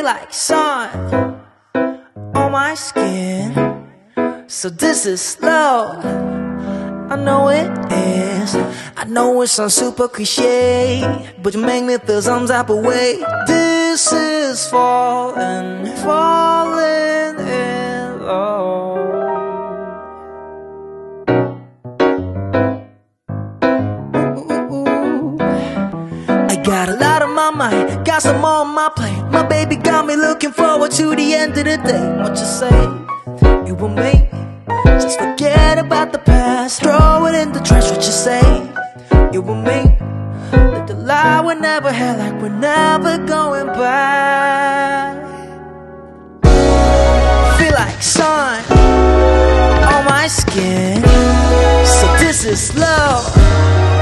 Feel like sun on my skin. So this is love, I know it is. I know it sounds super cliche, but you make me feel some type of way. This is falling, falling in love. I got a lot on my mind, got some more on my plate. My baby got me looking forward to the end of the day. What you say? You and me, just forget about the past, throw it in the trash. What you say? You and me, let the lie we never had, like we're never going back. Feel like sun on my skin. So this is love,